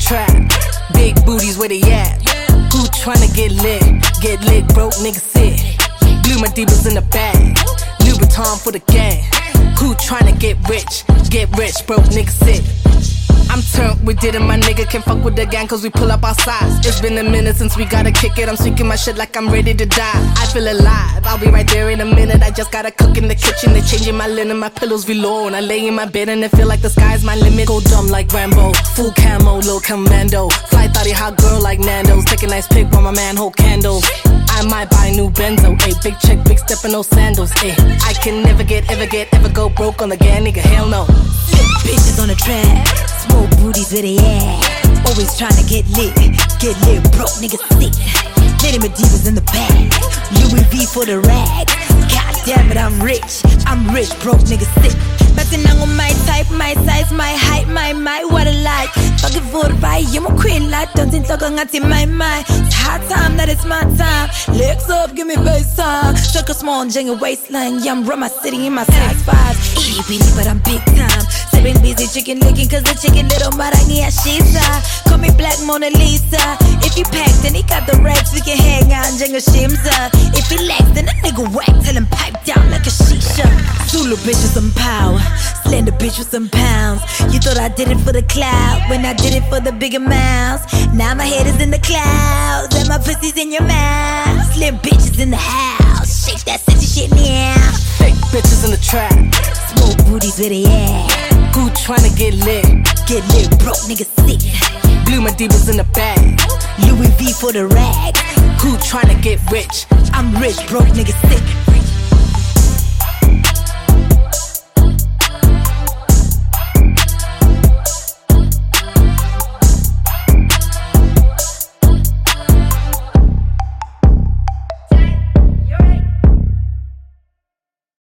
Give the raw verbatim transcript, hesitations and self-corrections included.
trap. Big booties, where they at? Who tryna get lit? Get lit, broke niggas sit. Blue my divas in the bag. Louboutin for the gang. Who tryna get rich? Get rich, broke niggas sit. I'm turned, we did it, my nigga can't fuck with the gang cause we pull up our size. It's been a minute since we gotta kick it, I'm speaking my shit like I'm ready to die. I feel alive, I'll be right there in a minute. I just gotta cook in the kitchen, they changing my linen, my pillows velour. And I lay in my bed and it feel like the sky's my limit. Go dumb like Rambo, full camo, little commando. Fly thotty hot girl like Nando's, take a nice pic while my man hold candles. I might buy a new Benzo, ayy, big check, big step and no sandals, ayy. I can never get, ever get, ever go broke on the gang, nigga, hell no. Bitches on the track, small booties where they at. Always tryna get lit, get lit, broke niggas sick. Lady Medivas in the bag, Louis V for the rag. God damn it, I'm rich, I'm rich, broke niggas sick. Messing on my type, my size, my height, my my what I like. Fucking for the right, you're my queen like don't think talk on my my. It's hard time, that is my time. Legs up, give me bass time. Suck a small and jingle waistline. Yeah, I'm run my city in my size five. Itty bitty, but I'm big time. Sipping busy chicken licking, cause the chicken little marangi she's call me Black Mona Lisa. If he packed and he got the racks, we can hang out and jingle shimza. If he lacks, then a nigga whack, tell him pipe down like a shisha. Zulu bitch with some power, slender bitch with some pounds. You thought I did it for the clout, when I did it for the big amounts. Now my head is in the clouds, and my pussy's in your mouth. Slim bitches in the house, shake that sexy shit now. Fake bitches in the trap, small booties where they at. Who tryna get lit? Get lit, broke niggas sick. Blue my divas in the bag, Louis V for the rag. Who tryna get rich? I'm rich, broke niggas sick.